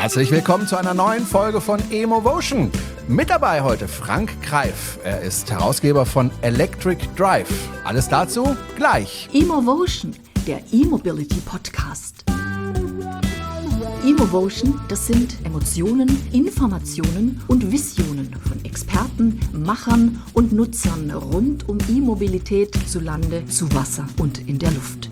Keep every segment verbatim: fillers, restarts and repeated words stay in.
Herzlich willkommen zu einer neuen Folge von Emovotion. Mit dabei heute Frank Greif. Er ist Herausgeber von Electric Drive. Alles dazu gleich. Emovotion, der E-Mobility Podcast. Emovotion, das sind Emotionen, Informationen und Visionen von Experten, Machern und Nutzern rund um E-Mobilität zu Lande, zu Wasser und in der Luft.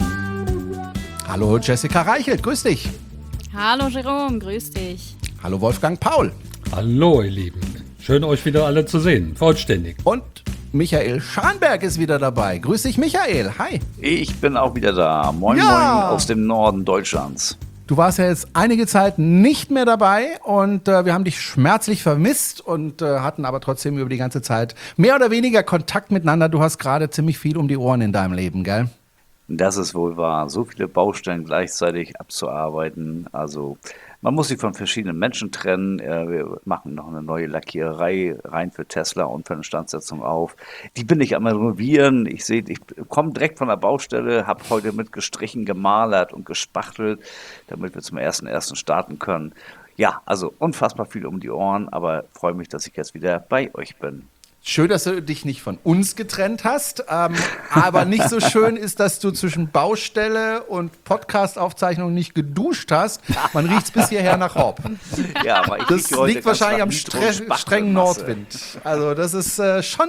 Hallo Jessica Reichelt, grüß dich. Hallo Jerome, grüß dich. Hallo Wolfgang Paul. Hallo ihr Lieben, schön euch wieder alle zu sehen, vollständig. Und Michael Schanberg ist wieder dabei. Grüß dich Michael, hi. Ich bin auch wieder da. Moin Ja. moin aus dem Norden Deutschlands. Du warst ja jetzt einige Zeit nicht mehr dabei und äh, wir haben dich schmerzlich vermisst und äh, hatten aber trotzdem über die ganze Zeit mehr oder weniger Kontakt miteinander. Du hast gerade ziemlich viel um die Ohren in deinem Leben, gell? Das ist wohl wahr. So viele Baustellen gleichzeitig abzuarbeiten. Also man muss sich von verschiedenen Menschen trennen. Äh, Wir machen noch eine neue Lackiererei rein für Tesla und für eine Instandsetzung auf. Die bin ich am Renovieren. Ich sehe, ich komme direkt von der Baustelle, habe heute mit gestrichen, gemalert und gespachtelt, damit wir zum ersten ersten starten können. Ja, also unfassbar viel um die Ohren, aber freue mich, dass ich jetzt wieder bei euch bin. Schön, dass du dich nicht von uns getrennt hast, ähm, aber nicht so schön ist, dass du zwischen Baustelle und Podcast-Aufzeichnung nicht geduscht hast. Man riecht es bis hierher nach Horb. Ja, aber ich Das liege heute liegt ganz wahrscheinlich am nach stre Nitro- strengen Spachtelmasse. Nordwind. Also das ist äh, schon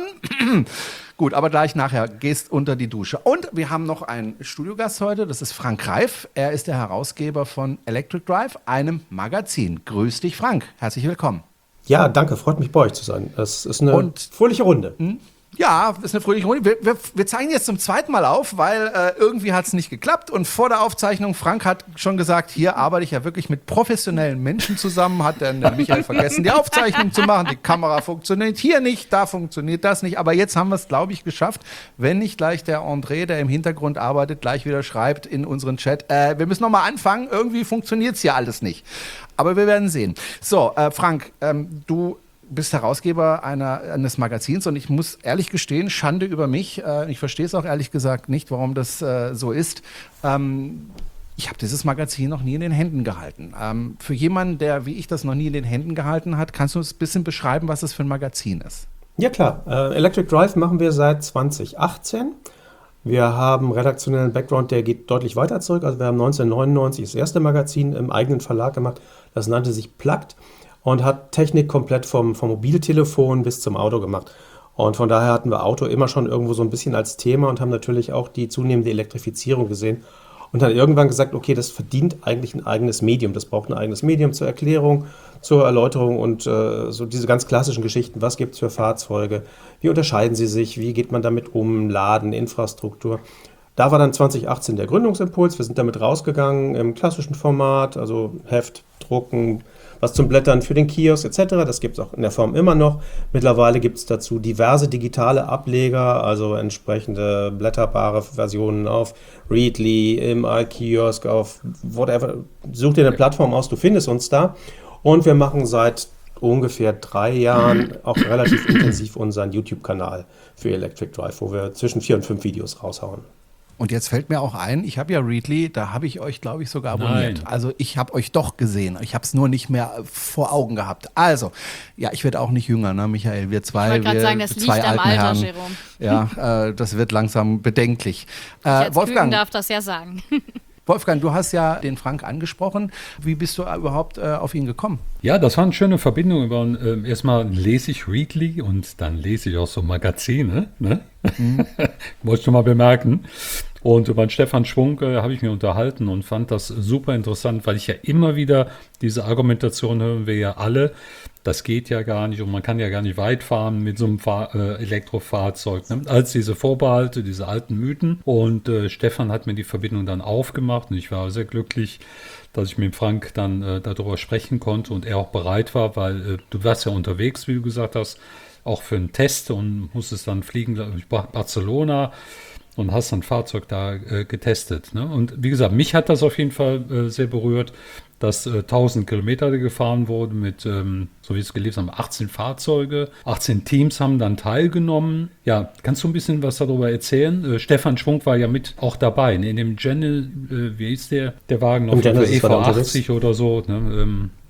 gut, aber gleich nachher gehst unter die Dusche. Und wir haben noch einen Studiogast heute, das ist Frank Greif. Er ist der Herausgeber von Electric Drive, einem Magazin. Grüß dich, Frank. Herzlich willkommen. Ja, danke, freut mich bei euch zu sein. Das ist eine Und- fröhliche Runde. Ja, ist eine fröhliche Runde. Wir, wir, wir zeigen jetzt zum zweiten Mal auf, weil äh, irgendwie hat es nicht geklappt. Und vor der Aufzeichnung, Frank hat schon gesagt, hier arbeite ich ja wirklich mit professionellen Menschen zusammen. Hat dann der Michael vergessen, die Aufzeichnung zu machen. Die Kamera funktioniert hier nicht, da funktioniert das nicht. Aber jetzt haben wir es, glaube ich, geschafft. Wenn nicht gleich der André, der im Hintergrund arbeitet, gleich wieder schreibt in unseren Chat, äh, wir müssen nochmal anfangen. Irgendwie funktioniert es hier alles nicht. Aber wir werden sehen. So, äh, Frank, ähm, du bist Herausgeber einer, eines Magazins und ich muss ehrlich gestehen, Schande über mich. Äh, ich verstehe es auch ehrlich gesagt nicht, warum das äh, so ist. Ähm, ich habe dieses Magazin noch nie in den Händen gehalten. Ähm, für jemanden, der wie ich das noch nie in den Händen gehalten hat, kannst du uns ein bisschen beschreiben, was das für ein Magazin ist? Ja klar, äh, Electric Drive machen wir seit zwanzig achtzehn. Wir haben einen redaktionellen Background, der geht deutlich weiter zurück. Also wir haben neunzehnhundertneunundneunzig das erste Magazin im eigenen Verlag gemacht. Das nannte sich Plugged und hat Technik komplett vom, vom Mobiltelefon bis zum Auto gemacht. Und von daher hatten wir Auto immer schon irgendwo so ein bisschen als Thema und haben natürlich auch die zunehmende Elektrifizierung gesehen. Und dann irgendwann gesagt, okay, das verdient eigentlich ein eigenes Medium. Das braucht ein eigenes Medium zur Erklärung, zur Erläuterung und äh, so diese ganz klassischen Geschichten. Was gibt es für Fahrzeuge? Wie unterscheiden sie sich? Wie geht man damit um? Laden, Infrastruktur. Da war dann zwanzig achtzehn der Gründungsimpuls. Wir sind damit rausgegangen im klassischen Format, also Heft, Drucken, was zum Blättern für den Kiosk et cetera. Das gibt es auch in der Form immer noch. Mittlerweile gibt es dazu diverse digitale Ableger, also entsprechende blätterbare Versionen auf Readly, im iKiosk, auf whatever. Such dir eine Plattform aus, du findest uns da. Und wir machen seit ungefähr drei Jahren auch relativ intensiv unseren YouTube-Kanal für Electric Drive, wo wir zwischen vier und fünf Videos raushauen. Und jetzt fällt mir auch ein, ich habe ja Readly, da habe ich euch, glaube ich, sogar abonniert. Nein. Also ich habe euch doch gesehen. Ich habe es nur nicht mehr vor Augen gehabt. Also, ja, ich werde auch nicht jünger, ne, Michael? Wir zwei, Ich wollte gerade wir sagen, das liegt zwei am alten Alter, Herren. Jerome. Ja, äh, das wird langsam bedenklich. Ich als Küken Wolfgang, darf das ja sagen. Wolfgang, du hast ja den Frank angesprochen. Wie bist du überhaupt äh, auf ihn gekommen? Ja, das war eine schöne Verbindung. Über, äh, erstmal lese ich Readly und dann lese ich auch so Magazine. Ne? Mhm. Wollte ich schon mal bemerken. Und über den Stefan Schwung äh, habe ich mich unterhalten und fand das super interessant, weil ich ja immer wieder diese Argumentation hören wir ja alle. Das geht ja gar nicht und man kann ja gar nicht weit fahren mit so einem Fahr äh, Elektrofahrzeug. Ne? Als diese Vorbehalte, diese alten Mythen. Und äh, Stefan hat mir die Verbindung dann aufgemacht und ich war sehr glücklich, dass ich mit Frank dann äh, darüber sprechen konnte und er auch bereit war, weil äh, du warst ja unterwegs, wie du gesagt hast, auch für einen Test und musstest dann fliegen durch Barcelona und hast ein Fahrzeug da äh, getestet. Ne? Und wie gesagt, mich hat das auf jeden Fall äh, sehr berührt, dass äh, tausend Kilometer gefahren wurde mit, ähm, so wie es gelesen haben, achtzehn Fahrzeuge, achtzehn Teams haben dann teilgenommen. Ja, kannst du ein bisschen was darüber erzählen? Äh, Stefan Schwung war ja mit auch dabei, ne? In dem Gen, äh, wie hieß der, der Wagen noch, Genesis E war V der unterwegs. achtzig oder so, ne? ähm,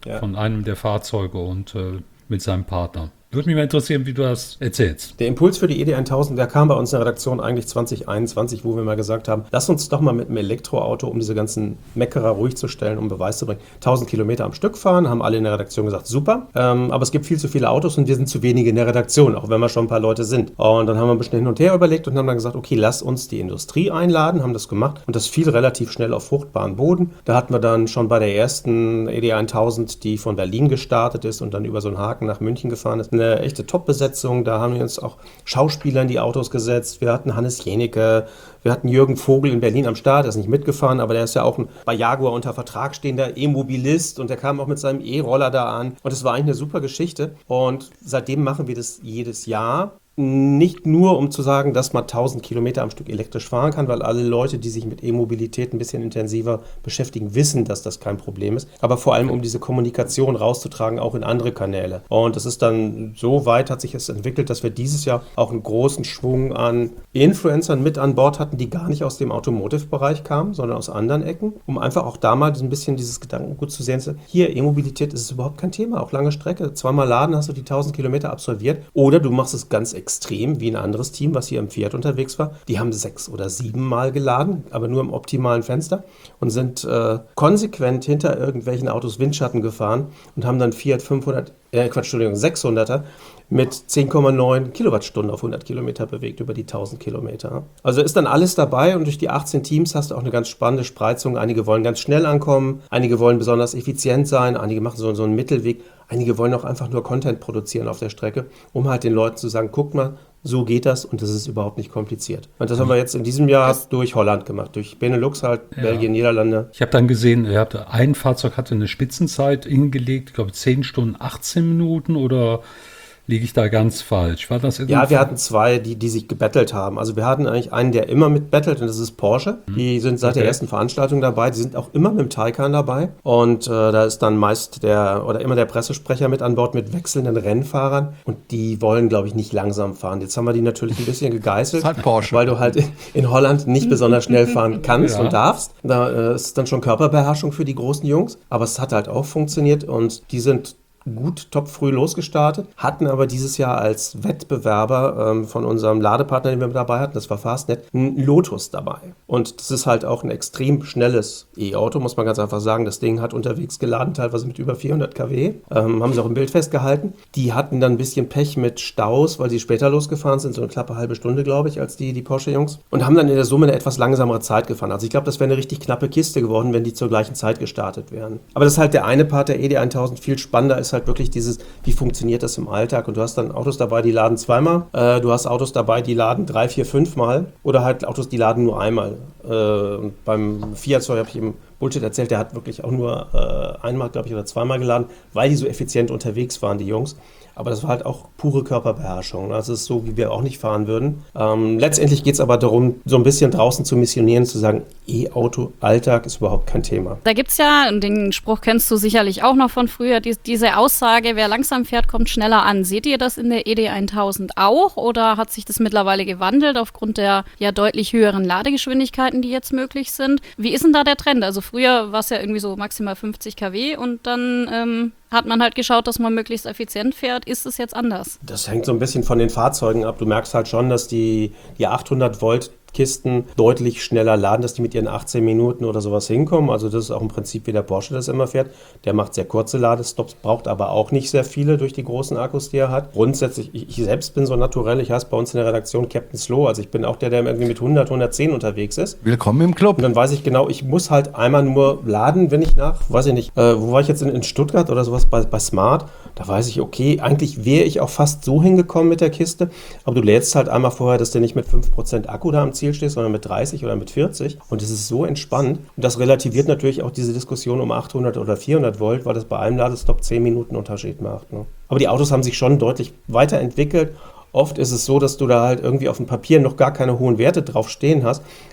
Ja. von einem der Fahrzeuge und äh, mit seinem Partner. Würde mich mal interessieren, wie du das erzählst. Der Impuls für die E D tausend, der kam bei uns in der Redaktion eigentlich zwanzig einundzwanzig, wo wir mal gesagt haben, lass uns doch mal mit einem Elektroauto, um diese ganzen Meckerer ruhig zu stellen, um Beweis zu bringen, tausend Kilometer am Stück fahren, haben alle in der Redaktion gesagt, super, ähm, aber es gibt viel zu viele Autos und wir sind zu wenige in der Redaktion, auch wenn wir schon ein paar Leute sind. Und dann haben wir ein bisschen hin und her überlegt und haben dann gesagt, okay, lass uns die Industrie einladen, haben das gemacht und das fiel relativ schnell auf fruchtbaren Boden. Da hatten wir dann schon bei der ersten E D tausend, die von Berlin gestartet ist und dann über so einen Haken nach München gefahren ist, eine echte Top-Besetzung. Da haben wir uns auch Schauspieler in die Autos gesetzt. Wir hatten Hannes Jenecke, wir hatten Jürgen Vogel in Berlin am Start, der ist nicht mitgefahren, aber der ist ja auch ein bei Jaguar unter Vertrag stehender E-Mobilist und der kam auch mit seinem E-Roller da an. Und es war eigentlich eine super Geschichte. Und seitdem machen wir das jedes Jahr. Nicht nur, um zu sagen, dass man tausend Kilometer am Stück elektrisch fahren kann, weil alle Leute, die sich mit E-Mobilität ein bisschen intensiver beschäftigen, wissen, dass das kein Problem ist. Aber vor allem, um diese Kommunikation rauszutragen, auch in andere Kanäle. Und es ist dann so weit, hat sich es entwickelt, dass wir dieses Jahr auch einen großen Schwung an Influencern mit an Bord hatten, die gar nicht aus dem Automotive-Bereich kamen, sondern aus anderen Ecken, um einfach auch da mal ein bisschen dieses Gedankengut zu sehen. Hier, E-Mobilität ist überhaupt kein Thema, auch lange Strecke. Zweimal laden, hast du die tausend Kilometer absolviert. Oder du machst es ganz extrem, wie ein anderes Team, was hier im Fiat unterwegs war. Die haben sechs oder sieben Mal geladen, aber nur im optimalen Fenster und sind äh, konsequent hinter irgendwelchen Autos Windschatten gefahren und haben dann Fiat fünfhundert, äh, Quatsch, Entschuldigung, sechshunderter mit zehn Komma neun Kilowattstunden auf hundert Kilometer bewegt über die tausend Kilometer. Also ist dann alles dabei und durch die achtzehn Teams hast du auch eine ganz spannende Spreizung. Einige wollen ganz schnell ankommen, einige wollen besonders effizient sein, einige machen so, so einen Mittelweg, einige wollen auch einfach nur Content produzieren auf der Strecke, um halt den Leuten zu sagen, guckt mal, so geht das und das ist überhaupt nicht kompliziert. Und das haben wir jetzt in diesem Jahr das durch Holland gemacht, durch Benelux halt, ja. Belgien, Niederlande. Ich habe dann gesehen, ihr habt, ein Fahrzeug hatte eine Spitzenzeit hingelegt, ich glaube zehn Stunden, achtzehn Minuten oder liege ich da ganz falsch? War das ja, wir hatten zwei, die, die sich gebettelt haben. Also wir hatten eigentlich einen, der immer mitbettelt und das ist Porsche. Die sind seit okay. der ersten Veranstaltung dabei. Die sind auch immer mit dem Taycan dabei. Und äh, da ist dann meist der oder immer der Pressesprecher mit an Bord mit wechselnden Rennfahrern. Und die wollen, glaube ich, nicht langsam fahren. Jetzt haben wir die natürlich ein bisschen gegeißelt, halt Porsche. Weil du halt in, in Holland nicht besonders schnell fahren kannst ja. und darfst. Da äh, ist dann schon Körperbeherrschung für die großen Jungs. Aber es hat halt auch funktioniert und die sind gut top früh losgestartet, hatten aber dieses Jahr als Wettbewerber ähm, von unserem Ladepartner, den wir mit dabei hatten, das war Fastnet, einen Lotus dabei. Und das ist halt auch ein extrem schnelles E-Auto, muss man ganz einfach sagen. Das Ding hat unterwegs geladen, teilweise mit über vierhundert Kilowatt. Ähm, haben sie auch im Bild festgehalten. Die hatten dann ein bisschen Pech mit Staus, weil sie später losgefahren sind, so eine knappe halbe Stunde, glaube ich, als die, die Porsche-Jungs. Und haben dann in der Summe eine etwas langsamere Zeit gefahren. Also ich glaube, das wäre eine richtig knappe Kiste geworden, wenn die zur gleichen Zeit gestartet wären. Aber das ist halt der eine Part der E D tausend. Viel spannender ist halt wirklich dieses, wie funktioniert das im Alltag? Und du hast dann Autos dabei, die laden zweimal. Äh, du hast Autos dabei, die laden drei, vier, fünf Mal. Oder halt Autos, die laden nur einmal. Äh, und beim Fiat-Zeug habe ich eben Bullshit erzählt, der hat wirklich auch nur äh, einmal, glaube ich, oder zweimal geladen, weil die so effizient unterwegs waren, die Jungs. Aber das war halt auch pure Körperbeherrschung. Das ist so, wie wir auch nicht fahren würden. Ähm, letztendlich geht es aber darum, so ein bisschen draußen zu missionieren, zu sagen, E-Auto, Alltag ist überhaupt kein Thema. Da gibt es ja, und den Spruch kennst du sicherlich auch noch von früher, die, diese Aussage, wer langsam fährt, kommt schneller an. Seht ihr das in der E D tausend auch oder hat sich das mittlerweile gewandelt aufgrund der ja deutlich höheren Ladegeschwindigkeiten, die jetzt möglich sind? Wie ist denn da der Trend? Also früher war es ja irgendwie so maximal fünfzig Kilowatt und dann ähm, hat man halt geschaut, dass man möglichst effizient fährt. Ist es jetzt anders? Das hängt so ein bisschen von den Fahrzeugen ab. Du merkst halt schon, dass die, die achthundert Volt Kisten deutlich schneller laden, dass die mit ihren achtzehn Minuten oder sowas hinkommen. Also das ist auch im Prinzip wie der Porsche das immer fährt. Der macht sehr kurze Ladestops, braucht aber auch nicht sehr viele durch die großen Akkus, die er hat. Grundsätzlich, ich, ich selbst bin so naturell, ich heiße bei uns in der Redaktion Captain Slow, also ich bin auch der, der irgendwie mit hundert, hundertzehn unterwegs ist. Willkommen im Club. Und dann weiß ich genau, ich muss halt einmal nur laden, wenn ich nach, weiß ich nicht, äh, wo war ich jetzt in, in Stuttgart oder sowas bei, bei Smart, da weiß ich, okay, eigentlich wäre ich auch fast so hingekommen mit der Kiste, aber du lädst halt einmal vorher, dass der nicht mit fünf Prozent Akku da am Ziel stehst, sondern mit dreißig oder mit vierzig und es ist so entspannt und das relativiert natürlich auch diese Diskussion um achthundert oder vierhundert Volt, weil das bei einem Ladestop zehn Minuten Unterschied macht. Ne? Aber die Autos haben sich schon deutlich weiterentwickelt. Oft ist es so, dass du da halt irgendwie auf dem Papier noch gar keine hohen Werte drauf stehen hast,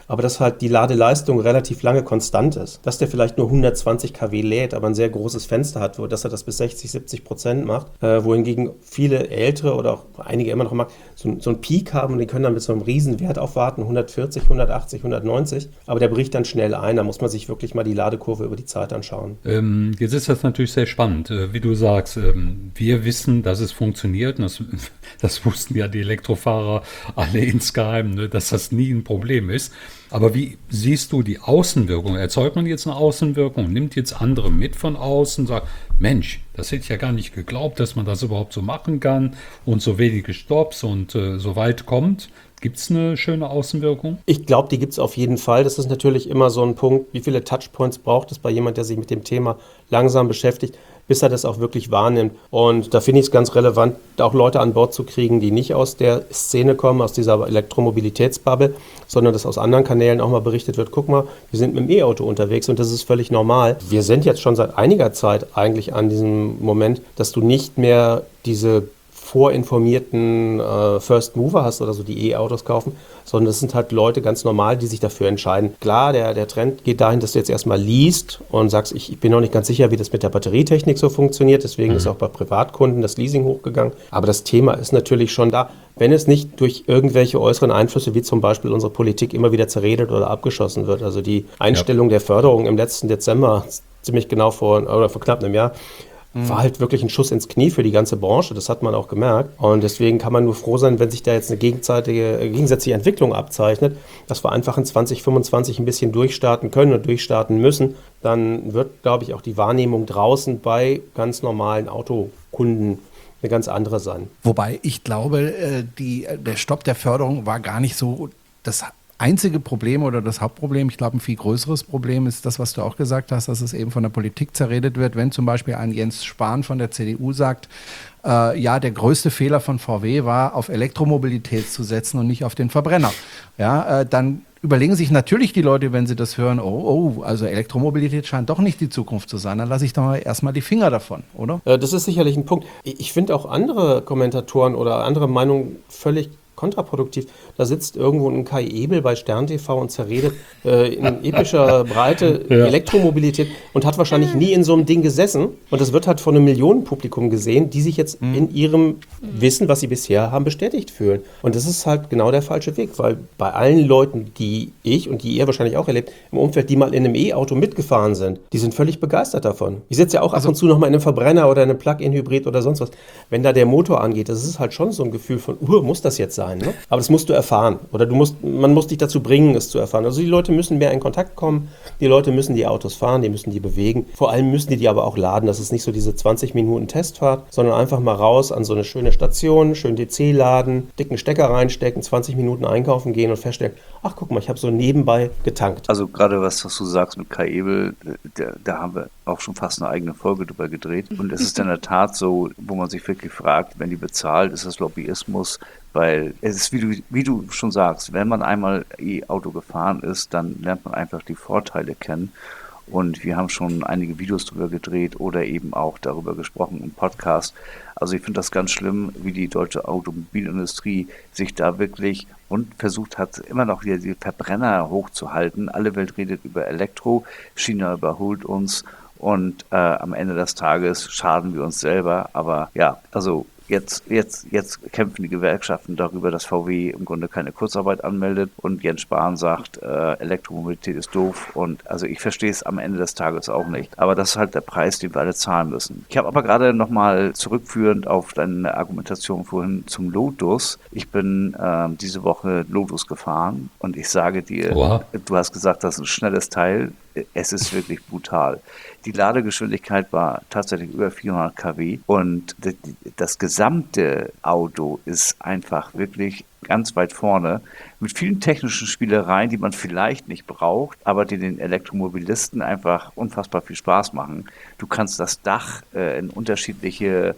aber dass halt die Ladeleistung relativ lange konstant ist. Dass der vielleicht nur hundertzwanzig Kilowatt lädt, aber ein sehr großes Fenster hat, wo dass er das bis sechzig, siebzig Prozent macht, äh, wohingegen viele ältere oder auch einige immer noch mal so, so einen Peak haben und die können dann mit so einem Riesenwert aufwarten, hundertvierzig, hundertachtzig, hundertneunzig, aber der bricht dann schnell ein, da muss man sich wirklich mal die Ladekurve über die Zeit anschauen. Ähm, jetzt ist das natürlich sehr spannend, äh, wie du sagst, ähm, wir wissen, dass es funktioniert und das, das wussten ja die Elektrofahrer alle insgeheim, ne, dass das nie ein Problem ist. Aber wie siehst du die Außenwirkung? Erzeugt man jetzt eine Außenwirkung? Nimmt jetzt andere mit von außen? Sagt, Mensch, das hätte ich ja gar nicht geglaubt, dass man das überhaupt so machen kann und so wenige Stops und äh, so weit kommt. Gibt es eine schöne Außenwirkung? Ich glaube, die gibt es auf jeden Fall. Das ist natürlich immer so ein Punkt, wie viele Touchpoints braucht es bei jemand, der sich mit dem Thema langsam beschäftigt, bis er das auch wirklich wahrnimmt. Und da finde ich es ganz relevant, auch Leute an Bord zu kriegen, die nicht aus der Szene kommen, aus dieser Elektromobilitätsbubble, sondern dass aus anderen Kanälen auch mal berichtet wird, guck mal, wir sind mit dem E-Auto unterwegs und das ist völlig normal. Wir sind jetzt schon seit einiger Zeit eigentlich an diesem Moment, dass du nicht mehr diese vorinformierten äh, First Mover hast oder so, die E-Autos kaufen, sondern das sind halt Leute ganz normal, die sich dafür entscheiden. Klar, der, der Trend geht dahin, dass du jetzt erstmal liest und sagst, ich, ich bin noch nicht ganz sicher, wie das mit der Batterietechnik so funktioniert, deswegen mhm. ist auch bei Privatkunden das Leasing hochgegangen. Aber das Thema ist natürlich schon da, wenn es nicht durch irgendwelche äußeren Einflüsse, wie zum Beispiel unsere Politik, immer wieder zerredet oder abgeschossen wird. Also die Einstellung ja. der Förderung im letzten Dezember, ziemlich genau vor, oder vor knapp einem Jahr, war halt wirklich ein Schuss ins Knie für die ganze Branche, das hat man auch gemerkt. Und deswegen kann man nur froh sein, wenn sich da jetzt eine gegenseitige, gegensätzliche Entwicklung abzeichnet, dass wir einfach in zwanzig fünfundzwanzig ein bisschen durchstarten können und durchstarten müssen. Dann wird, glaube ich, auch die Wahrnehmung draußen bei ganz normalen Autokunden eine ganz andere sein. Wobei ich glaube, die, der Stopp der Förderung war gar nicht so das einzige Problem oder das Hauptproblem. Ich glaube, ein viel größeres Problem ist das, was du auch gesagt hast, dass es eben von der Politik zerredet wird. Wenn zum Beispiel ein Jens Spahn von der C D U sagt, äh, ja, der größte Fehler von V W war, auf Elektromobilität zu setzen und nicht auf den Verbrenner. Ja, äh, dann überlegen sich natürlich die Leute, wenn sie das hören, oh, oh, also Elektromobilität scheint doch nicht die Zukunft zu sein, dann lasse ich doch mal erstmal die Finger davon, oder? Äh, das ist sicherlich ein Punkt. Ich finde auch andere Kommentatoren oder andere Meinungen völlig kontraproduktiv. Da sitzt irgendwo ein Kai Ebel bei Stern T V und zerredet äh, in epischer Breite ja. Elektromobilität und hat wahrscheinlich nie in so einem Ding gesessen. Und das wird halt von einem Millionenpublikum gesehen, die sich jetzt mhm. in ihrem Wissen, was sie bisher haben, bestätigt fühlen. Und das ist halt genau der falsche Weg, weil bei allen Leuten, die ich und die ihr wahrscheinlich auch erlebt, im Umfeld, die mal in einem E-Auto mitgefahren sind, die sind völlig begeistert davon. Ich sitze ja auch also, ab und zu noch mal in einem Verbrenner oder in einem Plug-in-Hybrid oder sonst was. Wenn da der Motor angeht, das ist halt schon so ein Gefühl von, uh, muss das jetzt sein? Ne? Aber das musst du erfahren oder du musst, man muss dich dazu bringen, es zu erfahren. Also die Leute müssen mehr in Kontakt kommen, die Leute müssen die Autos fahren, die müssen die bewegen. Vor allem müssen die die aber auch laden. Das ist nicht so diese zwanzig Minuten Testfahrt, sondern einfach mal raus an so eine schöne Station, schön D C laden, dicken Stecker reinstecken, zwanzig Minuten einkaufen gehen und feststellen, ach guck mal, ich habe so nebenbei getankt. Also gerade was, was du sagst mit Kai Ebel, da, da haben wir auch schon fast eine eigene Folge drüber gedreht. Und es ist in der Tat so, wo man sich wirklich fragt, wenn die bezahlt, ist das Lobbyismus? Weil es ist, wie du, wie du schon sagst, wenn man einmal E-Auto gefahren ist, dann lernt man einfach die Vorteile kennen. Und wir haben schon einige Videos darüber gedreht oder eben auch darüber gesprochen im Podcast. Also ich finde das ganz schlimm, wie die deutsche Automobilindustrie sich da wirklich und versucht hat, immer noch wieder die Verbrenner hochzuhalten. Alle Welt redet über Elektro, China überholt uns und äh, am Ende des Tages schaden wir uns selber. Aber ja, also Jetzt, jetzt, jetzt kämpfen die Gewerkschaften darüber, dass V W im Grunde keine Kurzarbeit anmeldet und Jens Spahn sagt, äh, Elektromobilität ist doof und also ich verstehe es am Ende des Tages auch nicht. Aber das ist halt der Preis, den wir alle zahlen müssen. Ich habe aber gerade nochmal zurückführend auf deine Argumentation vorhin zum Lotus. Ich bin äh, diese Woche Lotus gefahren und ich sage dir, wow. Du hast gesagt, das ist ein schnelles Teil. Es ist wirklich brutal. Die Ladegeschwindigkeit war tatsächlich über vierhundert Kilowatt und das gesamte Auto ist einfach wirklich ganz weit vorne mit vielen technischen Spielereien, die man vielleicht nicht braucht, aber die den Elektromobilisten einfach unfassbar viel Spaß machen. Du kannst das Dach äh, in unterschiedliche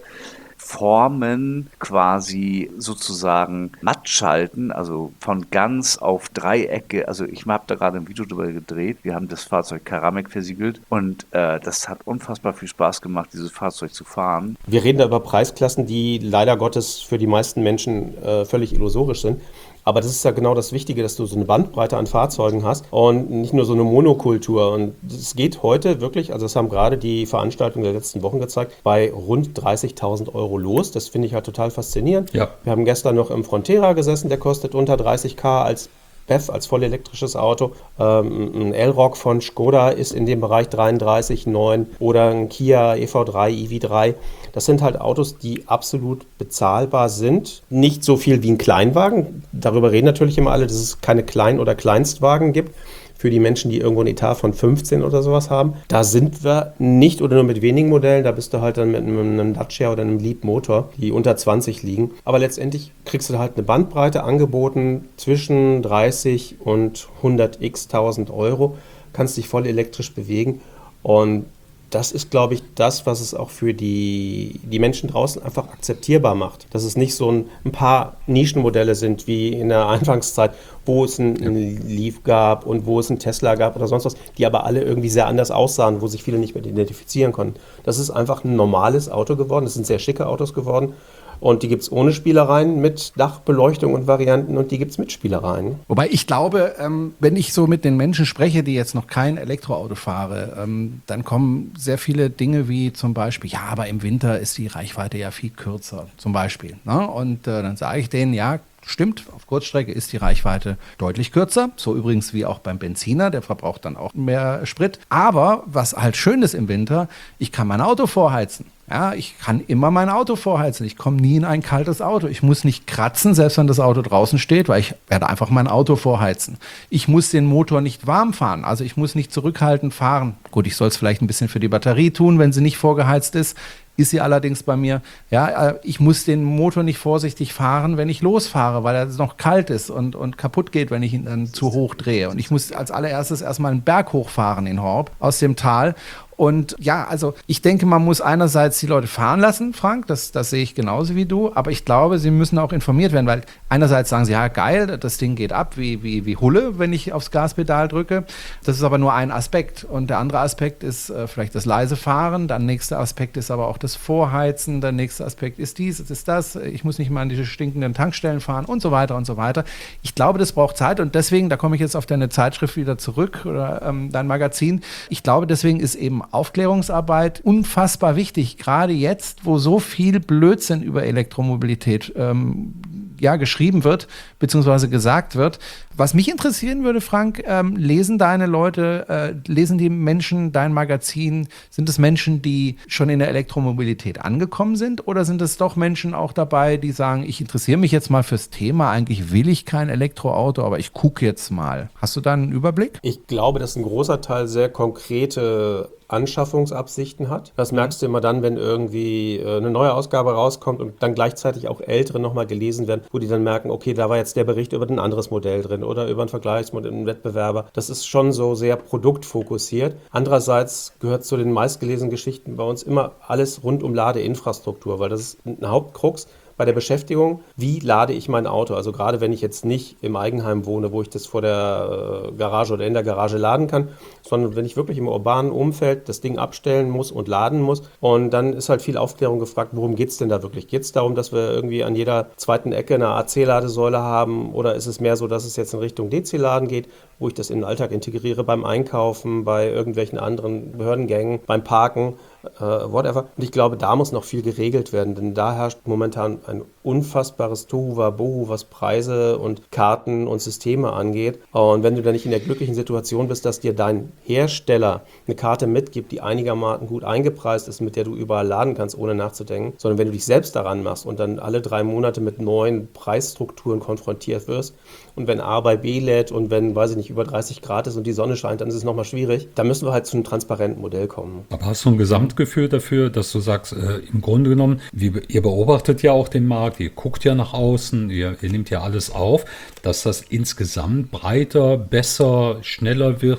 Formen quasi sozusagen matt schalten, also von ganz auf Dreiecke. Also ich habe da gerade ein Video drüber gedreht. Wir haben das Fahrzeug Keramik versiegelt und äh, das hat unfassbar viel Spaß gemacht, dieses Fahrzeug zu fahren. Wir reden da über Preisklassen, die leider Gottes für die meisten Menschen äh, völlig illusorisch sind. Aber das ist ja genau das Wichtige, dass du so eine Bandbreite an Fahrzeugen hast und nicht nur so eine Monokultur. Und es geht heute wirklich, also das haben gerade die Veranstaltungen der letzten Wochen gezeigt, bei rund dreißigtausend Euro los. Das finde ich halt total faszinierend. Ja. Wir haben gestern noch im Frontera gesessen, der kostet unter dreißig Tausend als B E V, als vollelektrisches Auto. Ähm, ein L-Rock von Skoda ist in dem Bereich dreiunddreißig Komma neun oder ein Kia E V drei, E V drei. Das sind halt Autos, die absolut bezahlbar sind. Nicht so viel wie ein Kleinwagen. Darüber reden natürlich immer alle, dass es keine Klein- oder Kleinstwagen gibt. Für die Menschen, die irgendwo ein Etat von fünfzehn oder sowas haben. Da sind wir nicht oder nur mit wenigen Modellen. Da bist du halt dann mit einem Dacia oder einem Leap-Motor, die unter zwanzig liegen. Aber letztendlich kriegst du halt eine Bandbreite angeboten zwischen dreißig und hundert x tausend Euro. Kannst dich voll elektrisch bewegen. Und das ist, glaube ich, das, was es auch für die, die Menschen draußen einfach akzeptierbar macht. Dass es nicht so ein, ein paar Nischenmodelle sind wie in der Anfangszeit, wo es ein, ein Leaf gab und wo es ein Tesla gab oder sonst was, die aber alle irgendwie sehr anders aussahen, wo sich viele nicht mehr identifizieren konnten. Das ist einfach ein normales Auto geworden. Das sind sehr schicke Autos geworden. Und die gibt es ohne Spielereien mit Dachbeleuchtung und Varianten und die gibt es mit Spielereien. Wobei ich glaube, ähm, wenn ich so mit den Menschen spreche, die jetzt noch kein Elektroauto fahren, ähm, dann kommen sehr viele Dinge wie zum Beispiel, ja, aber im Winter ist die Reichweite ja viel kürzer, zum Beispiel. Ne? Und äh, dann sage ich denen, ja, stimmt, auf Kurzstrecke ist die Reichweite deutlich kürzer, so übrigens wie auch beim Benziner, der verbraucht dann auch mehr Sprit. Aber was halt schön ist im Winter, ich kann mein Auto vorheizen. Ja, ich kann immer mein Auto vorheizen. Ich komme nie in ein kaltes Auto. Ich muss nicht kratzen, selbst wenn das Auto draußen steht, weil ich werde einfach mein Auto vorheizen. Ich muss den Motor nicht warm fahren, also ich muss nicht zurückhaltend fahren. Gut, ich soll es vielleicht ein bisschen für die Batterie tun, wenn sie nicht vorgeheizt ist. Ist sie allerdings bei mir. Ja, ich muss den Motor nicht vorsichtig fahren, wenn ich losfahre, weil er noch kalt ist und, und kaputt geht, wenn ich ihn dann zu hoch drehe. Und ich muss als allererstes erstmal einen Berg hochfahren in Horb aus dem Tal. Und ja, also ich denke, man muss einerseits die Leute fahren lassen, Frank, das, das sehe ich genauso wie du, aber ich glaube, sie müssen auch informiert werden, weil einerseits sagen sie, ja geil, das Ding geht ab wie, wie, wie Hulle, wenn ich aufs Gaspedal drücke. Das ist aber nur ein Aspekt. Und der andere Aspekt ist äh, vielleicht das leise Fahren, der nächste Aspekt ist aber auch das Vorheizen, der nächste Aspekt ist dies, ist das, ich muss nicht mal an diese stinkenden Tankstellen fahren und so weiter und so weiter. Ich glaube, das braucht Zeit und deswegen, da komme ich jetzt auf deine Zeitschrift wieder zurück oder ähm, dein Magazin, ich glaube, deswegen ist eben Aufklärungsarbeit unfassbar wichtig, gerade jetzt, wo so viel Blödsinn über Elektromobilität ähm, ja, geschrieben wird, beziehungsweise gesagt wird. Was mich interessieren würde, Frank, ähm, lesen deine Leute, äh, lesen die Menschen dein Magazin, sind es Menschen, die schon in der Elektromobilität angekommen sind oder sind es doch Menschen auch dabei, die sagen, ich interessiere mich jetzt mal fürs Thema, eigentlich will ich kein Elektroauto, aber ich gucke jetzt mal. Hast du da einen Überblick? Ich glaube, dass ein großer Teil sehr konkrete Anschaffungsabsichten hat. Das merkst du immer dann, wenn irgendwie äh, eine neue Ausgabe rauskommt und dann gleichzeitig auch ältere nochmal gelesen werden, wo die dann merken, okay, da war jetzt der Bericht über ein anderes Modell drin oder über ein Vergleichsmodell, einen Wettbewerber. Das ist schon so sehr produktfokussiert. Andererseits gehört zu den meistgelesenen Geschichten bei uns immer alles rund um Ladeinfrastruktur, weil das ist ein Hauptkrux bei der Beschäftigung, wie lade ich mein Auto? Also gerade wenn ich jetzt nicht im Eigenheim wohne, wo ich das vor der Garage oder in der Garage laden kann, sondern wenn ich wirklich im urbanen Umfeld das Ding abstellen muss und laden muss. Und dann ist halt viel Aufklärung gefragt, worum geht es denn da wirklich? Geht es darum, dass wir irgendwie an jeder zweiten Ecke eine A C-Ladesäule haben oder ist es mehr so, dass es jetzt in Richtung D C-Laden geht, wo ich das in den Alltag integriere beim Einkaufen, bei irgendwelchen anderen Behördengängen, beim Parken? Uh, whatever. Und ich glaube, da muss noch viel geregelt werden, denn da herrscht momentan ein unfassbares Tohuwabohu, was Preise und Karten und Systeme angeht. Und wenn du dann nicht in der glücklichen Situation bist, dass dir dein Hersteller eine Karte mitgibt, die einigermaßen gut eingepreist ist, mit der du überall laden kannst, ohne nachzudenken, sondern wenn du dich selbst daran machst und dann alle drei Monate mit neuen Preisstrukturen konfrontiert wirst und wenn A bei B lädt und wenn, weiß ich nicht, über dreißig Grad ist und die Sonne scheint, dann ist es nochmal schwierig. Da müssen wir halt zu einem transparenten Modell kommen. Aber hast du ein Gesamtgefühl dafür, dass du sagst, äh, im Grunde genommen, wie, ihr beobachtet ja auch den Markt, ihr guckt ja nach außen, ihr, ihr nehmt ja alles auf, dass das insgesamt breiter, besser, schneller wird,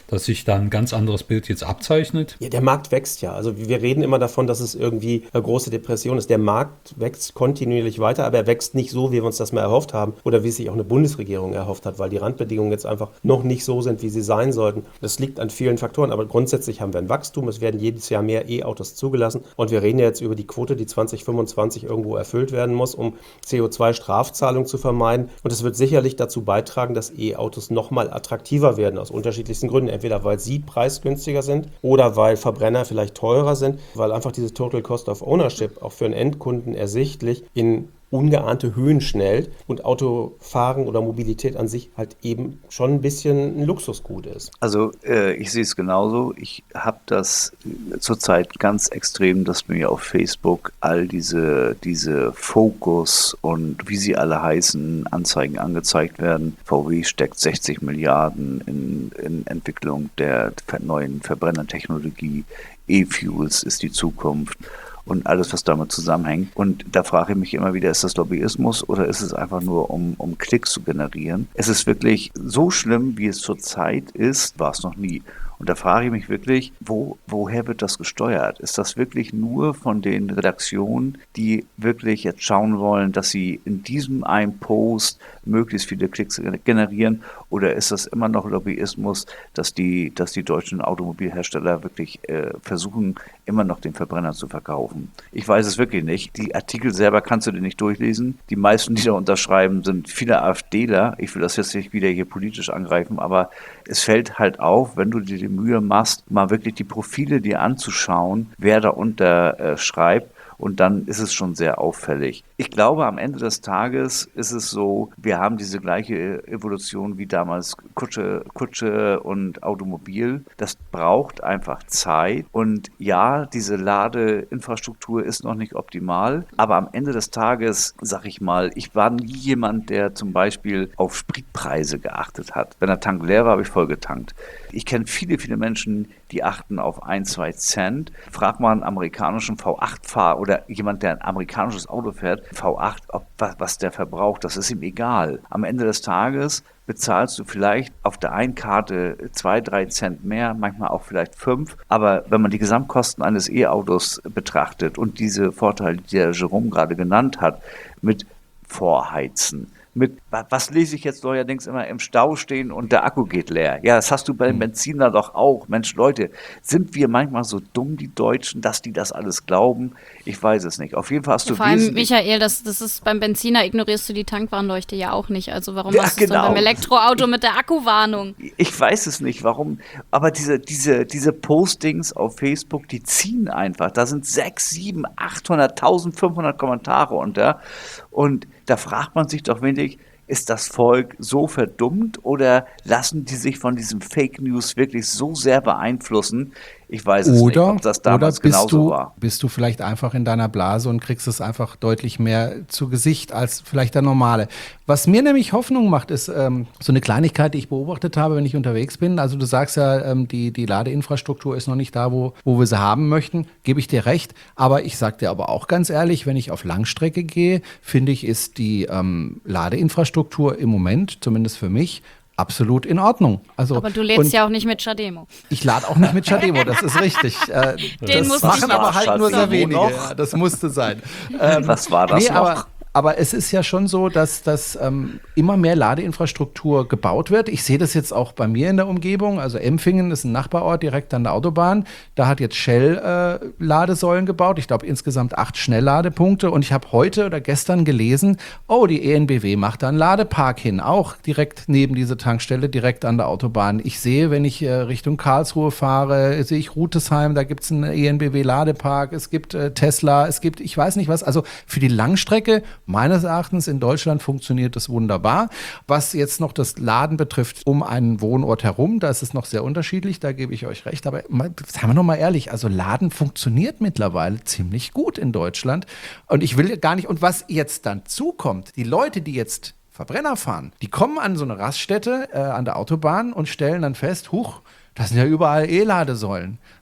dass sich da ein ganz anderes Bild jetzt abzeichnet? Ja, der Markt wächst ja. Also wir reden immer davon, dass es irgendwie eine große Depression ist. Der Markt wächst kontinuierlich weiter, aber er wächst nicht so, wie wir uns das mal erhofft haben oder wie es sich auch eine Bundesregierung erhofft hat, weil die Randbedingungen jetzt einfach noch nicht so sind, wie sie sein sollten. Das liegt an vielen Faktoren, aber grundsätzlich haben wir ein Wachstum. Es werden jedes Jahr mehr E-Autos zugelassen und wir reden ja jetzt über die Quote, die zwanzig fünfundzwanzig irgendwo erfüllt werden muss, um C O zwei Strafzahlung zu vermeiden. Und es wird sicherlich dazu beitragen, dass E-Autos nochmal attraktiver werden, aus unterschiedlichsten Gründen. Entweder weil sie preisgünstiger sind oder weil Verbrenner vielleicht teurer sind, weil einfach diese Total Cost of Ownership auch für einen Endkunden ersichtlich in ungeahnte Höhen schnellt und Autofahren oder Mobilität an sich halt eben schon ein bisschen ein Luxusgut ist. Also äh, ich sehe es genauso. Ich habe das zurzeit ganz extrem, dass mir auf Facebook all diese, diese Focus und wie sie alle heißen, Anzeigen angezeigt werden. V W steckt sechzig Milliarden in, in Entwicklung der neuen Verbrennertechnologie. E-Fuels ist die Zukunft. Und alles, was damit zusammenhängt. Und da frage ich mich immer wieder, ist das Lobbyismus oder ist es einfach nur, um, um Klicks zu generieren? Es ist wirklich so schlimm, wie es zurzeit ist, war es noch nie. Und da frage ich mich wirklich, wo, woher wird das gesteuert? Ist das wirklich nur von den Redaktionen, die wirklich jetzt schauen wollen, dass sie in diesem einen Post möglichst viele Klicks generieren? Oder ist das immer noch Lobbyismus, dass die, dass die deutschen Automobilhersteller wirklich äh, versuchen, immer noch den Verbrenner zu verkaufen? Ich weiß es wirklich nicht. Die Artikel selber kannst du dir nicht durchlesen. Die meisten, die da unterschreiben, sind viele AfDler. Ich will das jetzt nicht wieder hier politisch angreifen, aber es fällt halt auf, wenn du dir die Mühe machst, mal wirklich die Profile dir anzuschauen, wer da unter äh, schreibt. Und dann ist es schon sehr auffällig. Ich glaube, am Ende des Tages ist es so, wir haben diese gleiche Evolution wie damals Kutsche, Kutsche und Automobil. Das braucht einfach Zeit. Und ja, diese Ladeinfrastruktur ist noch nicht optimal. Aber am Ende des Tages, sag ich mal, ich war nie jemand, der zum Beispiel auf Spritpreise geachtet hat. Wenn der Tank leer war, habe ich voll getankt. Ich kenne viele, viele Menschen, die achten auf ein, zwei Cent. Frag mal einen amerikanischen V acht Fahrer oder jemand, der ein amerikanisches Auto fährt, V acht, ob, was, was der verbraucht, das ist ihm egal. Am Ende des Tages bezahlst du vielleicht auf der einen Karte zwei, drei Cent mehr, manchmal auch vielleicht fünf. Aber wenn man die Gesamtkosten eines E-Autos betrachtet und diese Vorteile, die der Jerome gerade genannt hat, mit Vorheizen, mit, was lese ich jetzt neuerdings immer, im Stau stehen und der Akku geht leer. Ja, das hast du beim Benziner doch auch. Mensch, Leute, sind wir manchmal so dumm, die Deutschen, dass die das alles glauben? Ich weiß es nicht. Auf jeden Fall hast du Vor allem, Michael, das, das ist beim Benziner ignorierst du die Tankwarnleuchte ja auch nicht. Also warum ja, machst du es genau. dann beim Elektroauto mit der Akkuwarnung? Ich weiß es nicht, warum. Aber diese, diese, diese Postings auf Facebook, die ziehen einfach. Da sind sechs, sieben, achthundert, eintausendfünfhundert Kommentare unter. Und da fragt man sich doch wenig, ist das Volk so verdummt oder lassen die sich von diesen Fake News wirklich so sehr beeinflussen? Ich weiß es oder, nicht, ob das damals oder bist genauso du, war. Bist du vielleicht einfach in deiner Blase und kriegst es einfach deutlich mehr zu Gesicht als vielleicht der Normale. Was mir nämlich Hoffnung macht, ist ähm, so eine Kleinigkeit, die ich beobachtet habe, wenn ich unterwegs bin. Also du sagst ja, ähm, die, die Ladeinfrastruktur ist noch nicht da, wo, wo wir sie haben möchten. Gebe ich dir recht. Aber ich sage dir aber auch ganz ehrlich, wenn ich auf Langstrecke gehe, finde ich, ist die ähm, Ladeinfrastruktur im Moment, zumindest für mich, absolut in Ordnung. Also, aber du lädst ja auch nicht mit Chademo. Ich lade auch nicht mit Chademo, das ist richtig. Äh, Den das machen aber halt nur sehr wenige. noch? Ja, das musste sein. Ähm, Was war das nee, noch? Aber, aber es ist ja schon so, dass, dass ähm, immer mehr Ladeinfrastruktur gebaut wird. Ich sehe das jetzt auch bei mir in der Umgebung. Also Empfingen ist ein Nachbarort direkt an der Autobahn. Da hat jetzt Shell äh, Ladesäulen gebaut. Ich glaube insgesamt acht Schnellladepunkte. Und ich habe heute oder gestern gelesen, oh, die E N B W macht da einen Ladepark hin. Auch direkt neben diese Tankstelle, direkt an der Autobahn. Ich sehe, wenn ich äh, Richtung Karlsruhe fahre, sehe ich Rutesheim, da gibt es einen E N B W Ladepark. Es gibt äh, Tesla, es gibt, ich weiß nicht was. Also für die Langstrecke meines Erachtens in Deutschland funktioniert das wunderbar. Was jetzt noch das Laden betrifft, um einen Wohnort herum, da ist es noch sehr unterschiedlich, da gebe ich euch recht. Aber mal, sagen wir noch mal ehrlich, also Laden funktioniert mittlerweile ziemlich gut in Deutschland. Und ich will gar nicht, und was jetzt dann zukommt, die Leute, die jetzt Verbrenner fahren, die kommen an so eine Raststätte äh, an der Autobahn und stellen dann fest, huch, das sind ja überall E-Ladesäulen.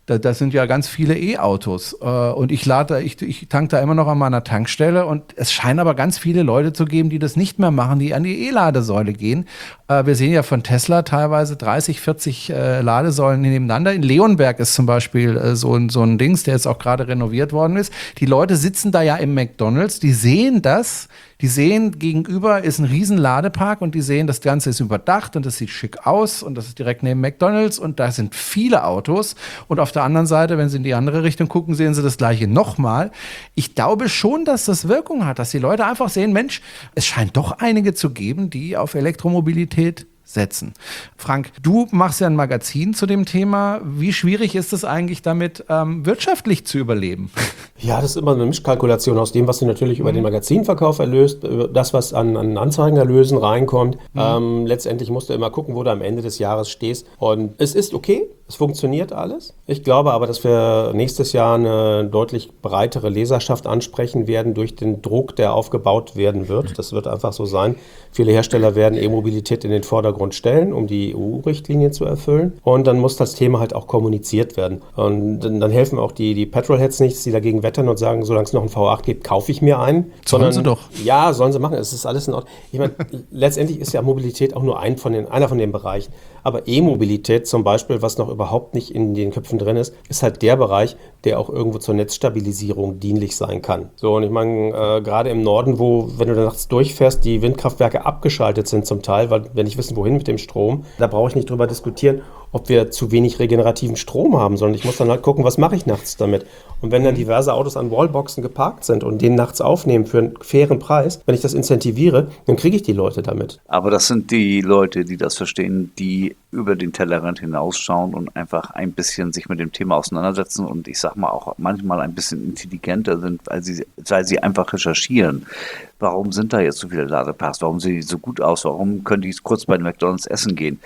Da, das sind ja ganz viele E-Autos. Äh, und ich lade, ich, ich tank da immer noch an meiner Tankstelle. Und es scheinen aber ganz viele Leute zu geben, die das nicht mehr machen, die an die E-Ladesäule gehen. Äh, wir sehen ja von Tesla teilweise dreißig, vierzig äh, Ladesäulen nebeneinander. In Leonberg ist zum Beispiel äh, so, ein, so ein Dings, der jetzt auch gerade renoviert worden ist. Die Leute sitzen da ja im McDonald's, die sehen das. Die sehen, gegenüber ist ein riesen Ladepark und die sehen, das Ganze ist überdacht und das sieht schick aus und das ist direkt neben McDonald's und da sind viele Autos. Und auf der anderen Seite, wenn sie in die andere Richtung gucken, sehen sie das Gleiche nochmal. Ich glaube schon, dass das Wirkung hat, dass die Leute einfach sehen, Mensch, es scheint doch einige zu geben, die auf Elektromobilität setzen. Frank, du machst ja ein Magazin zu dem Thema. Wie schwierig ist es eigentlich damit, ähm, wirtschaftlich zu überleben? Ja, das ist immer eine Mischkalkulation aus dem, was du natürlich über den Magazinverkauf erlöst, über das, was an, an Anzeigenerlösen reinkommt. Mhm. Ähm, letztendlich musst du immer gucken, wo du am Ende des Jahres stehst. Und es ist okay, es funktioniert alles. Ich glaube aber, dass wir nächstes Jahr eine deutlich breitere Leserschaft ansprechen werden durch den Druck, der aufgebaut werden wird. Das wird einfach so sein. Viele Hersteller werden E-Mobilität in den Vordergrund stellen, um die E U-Richtlinien zu erfüllen. Und dann muss das Thema halt auch kommuniziert werden. Und dann helfen auch die, die Petrolheads nichts, die dagegen wettern und sagen, solange es noch einen V acht gibt, kaufe ich mir einen. Sollen sie doch. Ja, sollen sie machen. Es ist alles in Ordnung. Ich meine, letztendlich ist ja Mobilität auch nur ein von den, einer von den Bereichen. Aber E-Mobilität zum Beispiel, was noch überhaupt nicht in den Köpfen drin ist, ist halt der Bereich, der auch irgendwo zur Netzstabilisierung dienlich sein kann. So, und ich meine, äh, gerade im Norden, wo, wenn du da nachts durchfährst, die Windkraftwerke abgeschaltet sind zum Teil, weil wir nicht wissen, wohin mit dem Strom, da brauche ich nicht drüber diskutieren, ob wir zu wenig regenerativen Strom haben, sondern ich muss dann halt gucken, was mache ich nachts damit. Und wenn dann diverse Autos an Wallboxen geparkt sind und den nachts aufnehmen für einen fairen Preis, wenn ich das incentiviere, dann kriege ich die Leute damit. Aber das sind die Leute, die das verstehen, die über den Tellerrand hinausschauen und einfach ein bisschen sich mit dem Thema auseinandersetzen und ich sag mal auch manchmal ein bisschen intelligenter sind, weil sie, weil sie einfach recherchieren. Warum sind da jetzt so viele Ladeparks? Warum sehen die so gut aus? Warum könnte ich kurz bei den McDonald's essen gehen?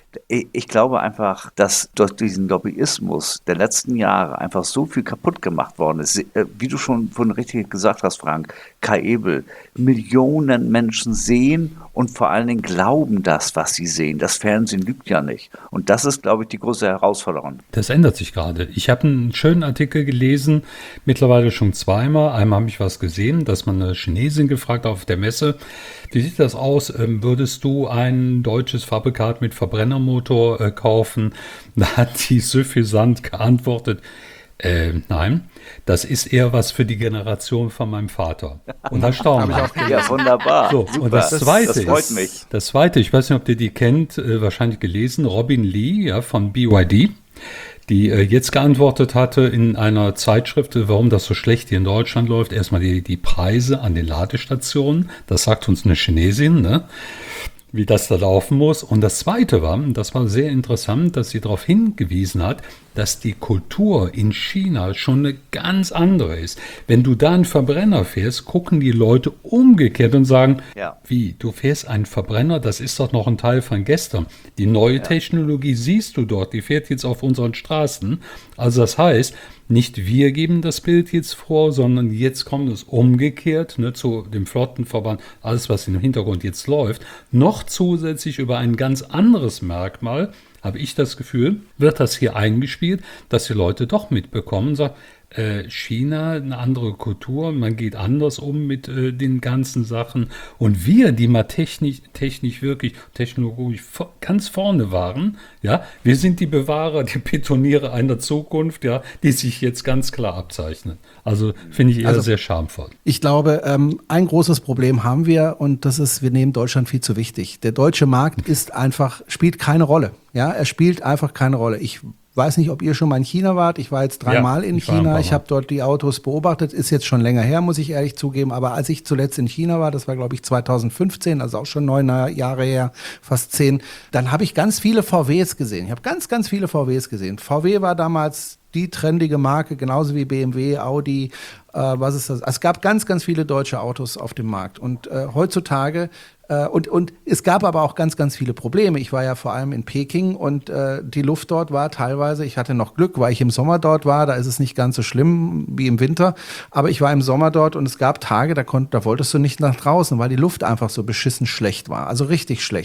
Ich glaube einfach, dass durch diesen Lobbyismus der letzten Jahre einfach so viel kaputt gemacht worden ist. Wie du schon vorhin richtig gesagt hast, Frank, Kai Ebel, Millionen Menschen sehen und vor allen Dingen glauben das, was sie sehen. Das Fernsehen lügt ja nicht. Und das ist, glaube ich, die große Herausforderung. Das ändert sich gerade. Ich habe einen schönen Artikel gelesen, mittlerweile schon zweimal. Einmal habe ich was gesehen, dass man eine Chinesin gefragt hat auf der Messe, wie sieht das aus? Würdest du ein deutsches Fabrikat mit Verbrennermotor äh, kaufen? Da hat die suffisant geantwortet, äh, nein, das ist eher was für die Generation von meinem Vater. Und da staunen wir. Ja, wunderbar. So, super. Und das Zweite das freut ist, mich. Das Zweite, ich weiß nicht, ob ihr die kennt, äh, wahrscheinlich gelesen, Robin Lee, ja, von B Y D, die äh, jetzt geantwortet hatte in einer Zeitschrift, äh, warum das so schlecht hier in Deutschland läuft. Erstmal die, die Preise an den Ladestationen, das sagt uns eine Chinesin, ne? Wie das da laufen muss. Und das Zweite war, das war sehr interessant, dass sie darauf hingewiesen hat, dass die Kultur in China schon eine ganz andere ist. Wenn du da einen Verbrenner fährst, gucken die Leute umgekehrt und sagen, ja. Wie, du fährst einen Verbrenner, das ist doch noch ein Teil von gestern. Die neue ja. Technologie siehst du dort, die fährt jetzt auf unseren Straßen. Also das heißt, nicht wir geben das Bild jetzt vor, sondern jetzt kommt es umgekehrt, ne, zu dem Flottenverband, alles was im Hintergrund jetzt läuft, noch zusätzlich über ein ganz anderes Merkmal, habe ich das Gefühl, wird das hier eingespielt, dass die Leute doch mitbekommen und sagen, äh, China, eine andere Kultur, man geht anders um mit äh, den ganzen Sachen. Und wir, die mal technisch, technisch wirklich, technologisch vor, ganz vorne waren, ja, wir sind die Bewahrer, die Pioniere einer Zukunft, ja, die sich jetzt ganz klar abzeichnet. Also finde ich eher also, sehr schamvoll. Ich glaube, ähm, ein großes Problem haben wir und das ist, wir nehmen Deutschland viel zu wichtig. Der deutsche Markt ist einfach, spielt keine Rolle. Ja, er spielt einfach keine Rolle. Ich weiß nicht, ob ihr schon mal in China wart. Ich war jetzt dreimal ja, in ich China. Ich habe dort die Autos beobachtet. Ist jetzt schon länger her, muss ich ehrlich zugeben. Aber als ich zuletzt in China war, das war, glaube ich, zwanzig fünfzehn, also auch schon neun Jahre her, fast zehn, dann habe ich ganz viele V Ws gesehen. Ich habe ganz, ganz viele V Ws gesehen. V W war damals die trendige Marke, genauso wie B M W, Audi, äh, was ist das? Es gab ganz, ganz viele deutsche Autos auf dem Markt. Und äh, heutzutage Äh, und, und es gab aber auch ganz, ganz viele Probleme. Ich war ja vor allem in Peking und äh, die Luft dort war teilweise, ich hatte noch Glück, weil ich im Sommer dort war, da ist es nicht ganz so schlimm wie im Winter, aber ich war im Sommer dort und es gab Tage, da, konnt, da wolltest du nicht nach draußen, weil die Luft einfach so beschissen schlecht war, also richtig schlecht.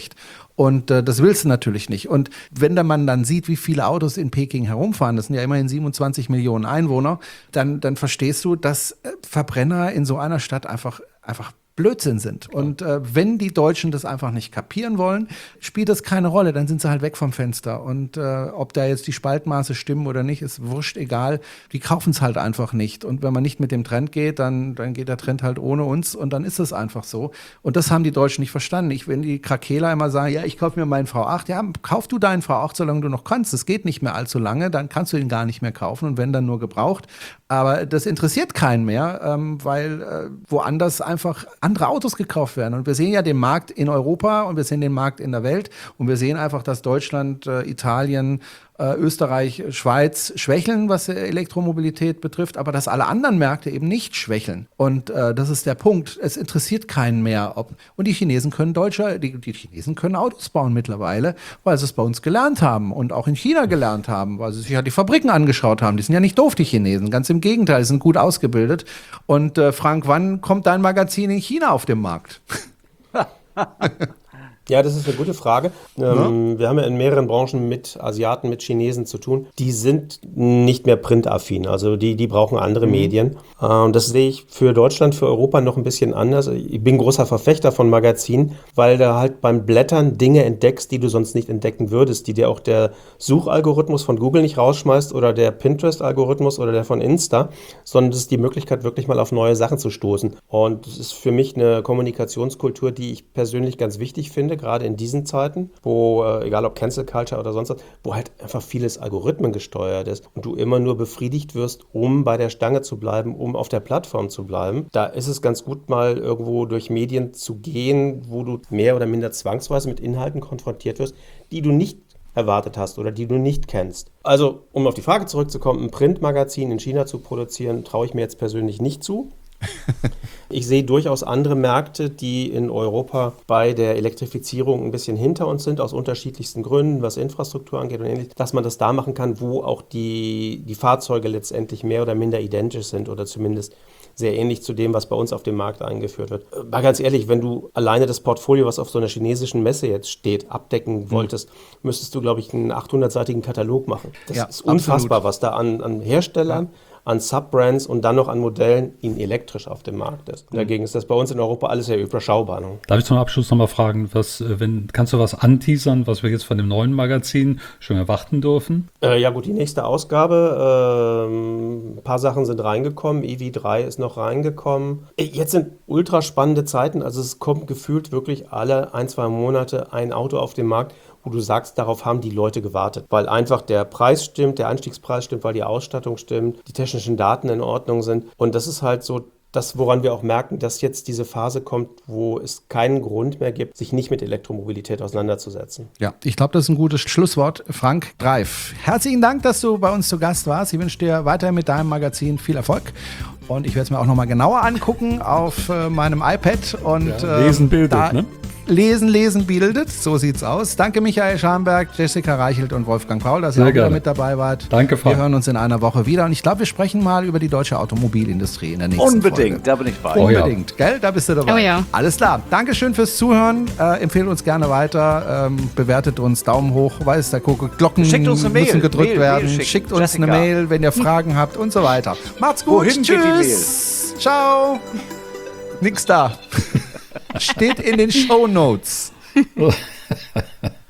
Und äh, das willst du natürlich nicht. Und wenn der Mann dann sieht, wie viele Autos in Peking herumfahren, das sind ja immerhin siebenundzwanzig Millionen Einwohner, dann, dann verstehst du, dass äh, Verbrenner in so einer Stadt einfach, einfach Blödsinn sind. Und äh, wenn die Deutschen das einfach nicht kapieren wollen, spielt das keine Rolle, dann sind sie halt weg vom Fenster. Und äh, ob da jetzt die Spaltmaße stimmen oder nicht, ist wurscht, egal. Die kaufen es halt einfach nicht. Und wenn man nicht mit dem Trend geht, dann, dann geht der Trend halt ohne uns und dann ist es einfach so. Und das haben die Deutschen nicht verstanden. Ich, wenn die Krakeler immer sagen, ja, ich kaufe mir meinen V acht, ja, kauf du deinen V acht, solange du noch kannst. Es geht nicht mehr allzu lange, dann kannst du ihn gar nicht mehr kaufen und wenn, dann nur gebraucht. Aber das interessiert keinen mehr, ähm, weil äh, woanders einfach andere Autos gekauft werden. Und wir sehen ja den Markt in Europa und wir sehen den Markt in der Welt und wir sehen einfach, dass Deutschland, äh, Italien, äh, Österreich, Schweiz schwächeln, was Elektromobilität betrifft, aber dass alle anderen Märkte eben nicht schwächeln. Und äh, das ist der Punkt. Es interessiert keinen mehr. Ob, und die Chinesen können Deutsche, die, die Chinesen können Autos bauen mittlerweile, weil sie es bei uns gelernt haben und auch in China gelernt haben, weil sie sich ja die Fabriken angeschaut haben. Die sind ja nicht doof, die Chinesen. Ganz im Gegenteil, sie sind gut ausgebildet. Und äh, Frank, wann kommt dein Magazin in China auf den Markt? Ja, das ist eine gute Frage. Ähm, ja. Wir haben ja in mehreren Branchen mit Asiaten, mit Chinesen zu tun. Die sind nicht mehr printaffin, also die, die brauchen andere mhm. Medien. Und das sehe ich für Deutschland, für Europa noch ein bisschen anders. Ich bin großer Verfechter von Magazinen, weil du halt beim Blättern Dinge entdeckst, die du sonst nicht entdecken würdest, die dir auch der Suchalgorithmus von Google nicht rausschmeißt oder der Pinterest-Algorithmus oder der von Insta, sondern es ist die Möglichkeit, wirklich mal auf neue Sachen zu stoßen. Und das ist für mich eine Kommunikationskultur, die ich persönlich ganz wichtig finde, gerade in diesen Zeiten, wo, äh, egal ob Cancel Culture oder sonst was, wo halt einfach vieles Algorithmen gesteuert ist und du immer nur befriedigt wirst, um bei der Stange zu bleiben, um auf der Plattform zu bleiben. Da ist es ganz gut, mal irgendwo durch Medien zu gehen, wo du mehr oder minder zwangsweise mit Inhalten konfrontiert wirst, die du nicht erwartet hast oder die du nicht kennst. Also, um auf die Frage zurückzukommen, ein Printmagazin in China zu produzieren, traue ich mir jetzt persönlich nicht zu. Ich sehe durchaus andere Märkte, die in Europa bei der Elektrifizierung ein bisschen hinter uns sind, aus unterschiedlichsten Gründen, was Infrastruktur angeht und ähnliches, dass man das da machen kann, wo auch die, die Fahrzeuge letztendlich mehr oder minder identisch sind oder zumindest sehr ähnlich zu dem, was bei uns auf dem Markt eingeführt wird. Mal ganz ehrlich, wenn du alleine das Portfolio, was auf so einer chinesischen Messe jetzt steht, abdecken wolltest, mhm. müsstest du, glaube ich, einen achthundertseitigen Katalog machen. Das ja, ist unfassbar, absolut. Was da an, an Herstellern, ja. an Subbrands und dann noch an Modellen in elektrisch auf dem Markt ist. Mhm. Dagegen ist das bei uns in Europa alles sehr überschaubar. Ne? Darf ich zum Abschluss nochmal fragen, was, wenn, kannst du was anteasern, was wir jetzt von dem neuen Magazin schon erwarten dürfen? Äh, ja gut, die nächste Ausgabe, äh, ein paar Sachen sind reingekommen, E V drei ist noch reingekommen. Jetzt sind ultra spannende Zeiten, also es kommt gefühlt wirklich alle ein, zwei Monate ein Auto auf den Markt, wo du sagst, darauf haben die Leute gewartet, weil einfach der Preis stimmt, der Einstiegspreis stimmt, weil die Ausstattung stimmt, die technischen Daten in Ordnung sind. Und das ist halt so das, woran wir auch merken, dass jetzt diese Phase kommt, wo es keinen Grund mehr gibt, sich nicht mit Elektromobilität auseinanderzusetzen. Ja, ich glaube, das ist ein gutes Schlusswort. Frank Greif, herzlichen Dank, dass du bei uns zu Gast warst. Ich wünsche dir weiterhin mit deinem Magazin viel Erfolg. Und ich werde es mir auch nochmal genauer angucken auf äh, meinem iPad. Und, ja, lesen bildet, da, ne? Lesen, lesen bildet, so sieht's aus. Danke Michael Schamberg, Jessica Reichelt und Wolfgang Paul, dass ihr auch wieder mit dabei wart. Danke, Frank. Wir hören uns in einer Woche wieder und ich glaube, wir sprechen mal über die deutsche Automobilindustrie in der nächsten Unbedingt, Folge. Da bin ich bei. Unbedingt, oh ja. Gell? Da bist du dabei. Oh ja. Alles klar. Dankeschön fürs Zuhören. Äh, empfehlt uns gerne weiter. Ähm, bewertet uns. Daumen hoch. Weiß der Kuckuck. Glocken Schickt uns eine Mail. müssen gedrückt Mail, werden. Mail Schickt uns Jessica. eine Mail, wenn ihr Fragen habt und so weiter. Macht's gut. Wohin geht die Tschüss. Ciao. Nix da. Steht in den Shownotes.